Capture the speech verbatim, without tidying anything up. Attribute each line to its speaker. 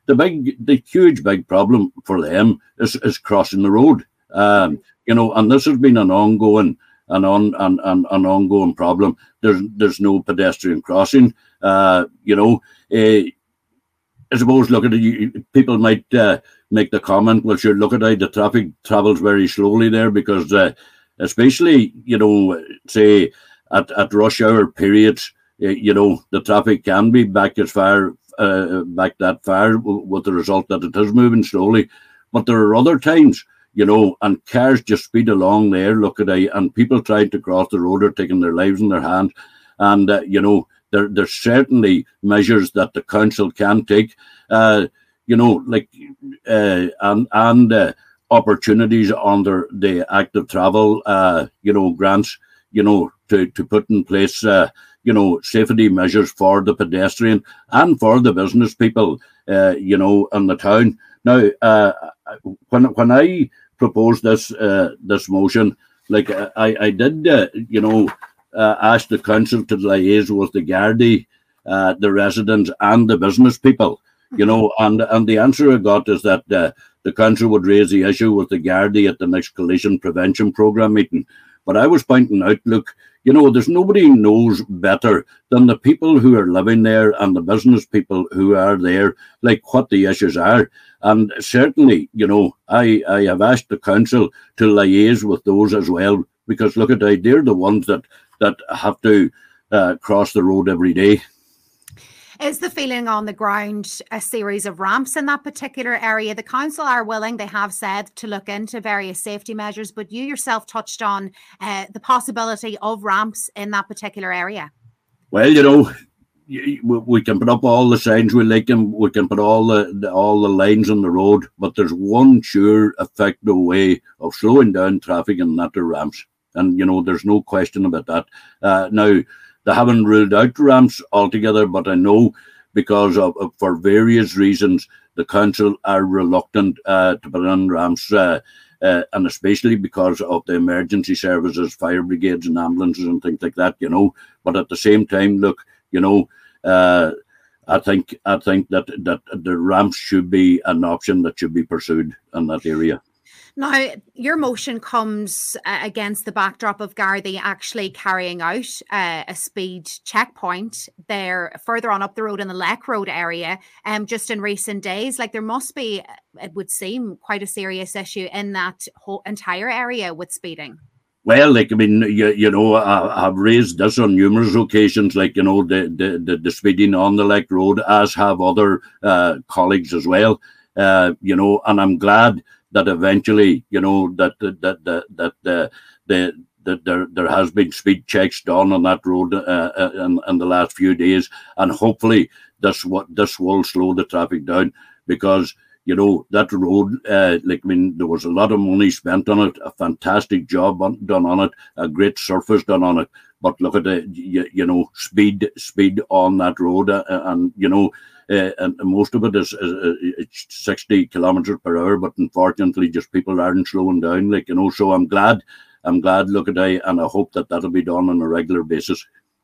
Speaker 1: the big, the huge big problem for them is, is crossing the road. Um, you know, and this has been an ongoing, an on, an, an, an ongoing problem. There's, there's no pedestrian crossing. Uh, you know, uh, I suppose look at it. People might uh, make the comment, well, sure, look at it. The traffic travels very slowly there because, uh, especially, you know, say at, at rush hour periods, uh, you know, the traffic can be back as far, uh, back that far, with the result that it is moving slowly. But there are other times, you know, and cars just speed along there, look at it, and people trying to cross the road are taking their lives in their hand. And, uh, you know, there, there's certainly measures that the council can take, uh, you know, like, uh, and, and uh, opportunities under the active travel, uh, you know, grants, you know, to, to put in place, uh, you know, safety measures for the pedestrian and for the business people, uh, you know, in the town. Now, uh, when when I proposed this uh, this motion, like I, I did, uh, you know, uh, ask the council to liaise with the Gardaí, uh, the residents and the business people, you know, and, and the answer I got is that uh, the council would raise the issue with the Gardaí at the next collision prevention programme meeting. But I was pointing out, look, you know, there's nobody knows better than the people who are living there and the business people who are there, like what the issues are. And certainly, you know, I, I have asked the council to liaise with those as well, because look at that, they're the ones that, that have to uh, cross the road every day.
Speaker 2: Is the feeling on the ground a series of ramps in that particular area? The council are willing, they have said, to look into various safety measures, but you yourself touched on uh, the possibility of ramps in that particular area.
Speaker 1: Well, you know, we can put up all the signs we like, and we can put all the, the all the lines on the road, but there's one sure effective way of slowing down traffic, and that are ramps. And, you know, there's no question about that. Uh, now, they haven't ruled out ramps altogether, but I know because of, of for various reasons, the council are reluctant uh, to put in ramps, uh, uh, and especially because of the emergency services, fire brigades and ambulances and things like that, you know. But at the same time, look, you know, uh, I think I think that, that the ramps should be an option that should be pursued in that area.
Speaker 2: Now, your motion comes uh, against the backdrop of Gardaí actually carrying out uh, a speed checkpoint there further on up the road in the Leck Road area um, just in recent days. Like, there must be, it would seem, quite a serious issue in that whole entire area with speeding.
Speaker 1: Well, like, I mean, you, you know, I, I've raised this on numerous occasions, like, you know, the, the, the, the speeding on the Leck Road, as have other uh, colleagues as well, uh, you know, and I'm glad that eventually, you know, that that that that, that uh, the that there there has been speed checks done on that road uh, in, in the last few days, and hopefully this what this will slow the traffic down, because you know that road, uh, like I mean, there was a lot of money spent on it, a fantastic job on, done on it, a great surface done on it. But look at the you, you know speed speed on that road, uh, and you know. Uh, and most of it is, is, is sixty kilometers per hour, but unfortunately, just people aren't slowing down, like, you know. So I'm glad, I'm glad, look at I, and I hope that that'll be done on a regular basis.